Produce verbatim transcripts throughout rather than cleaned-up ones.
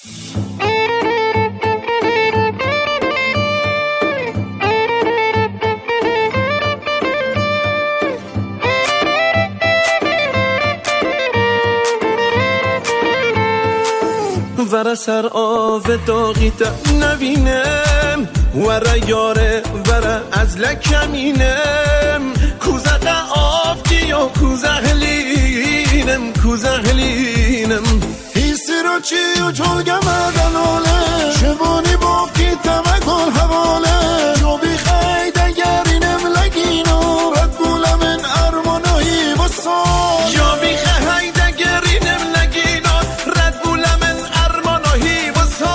ور سر آو داغی تا نبینم ور یاره ور از لکمینم کوزه آف کیو کوزه لینم کوزه لینم حیثی رو چی و جلگم دلاله شبانی باف کی تمکن حواله جو بی خید اگرینم لگینو رد بولم این ارمانایی بسا یا بی خید اگرینم لگینو رد بولم این ارمانایی بسا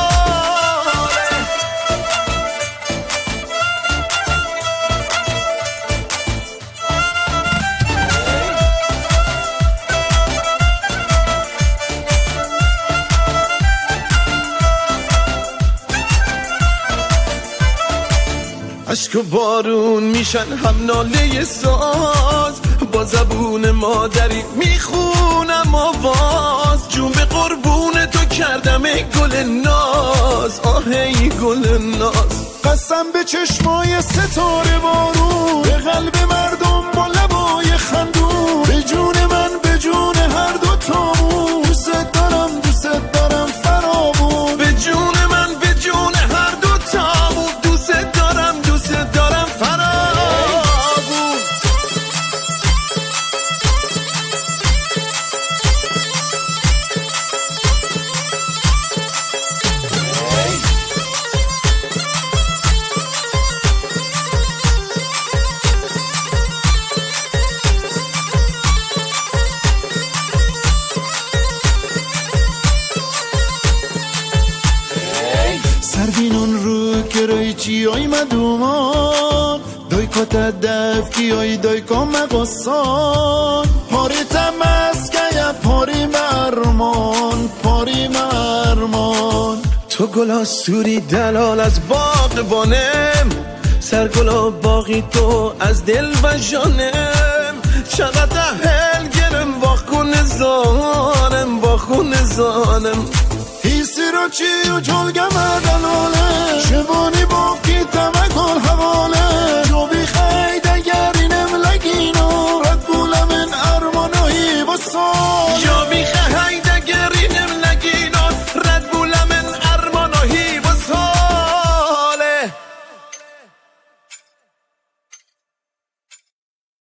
عشق و بارون میشن هم ناله ساز با زبون مادری میخونم آواز جون به قربون تو کردم ای گل ناز آه ای گل ناز قسم به چشمای ستاره بارون به قلب مردم با لبای خندون به جون من به جون هر دو تامون دوست دارم دوست دارم فرامون به جون من به جون هر دو تامون دوست دارم دوست دارم فرامون سربینون رو کرای چی آی مدومان دای کتا دفکی آی دای کام مقصان پاری تمس که پاری مرمان پاری مرمان تو گلا سوری دلال از باغ بانم سر گلا باقی تو از دل و جانم چقدر هل گرم با خون زانم با خون زانم حیثی رو چی و جلگم دلاله شبانی باقی تمکن حواله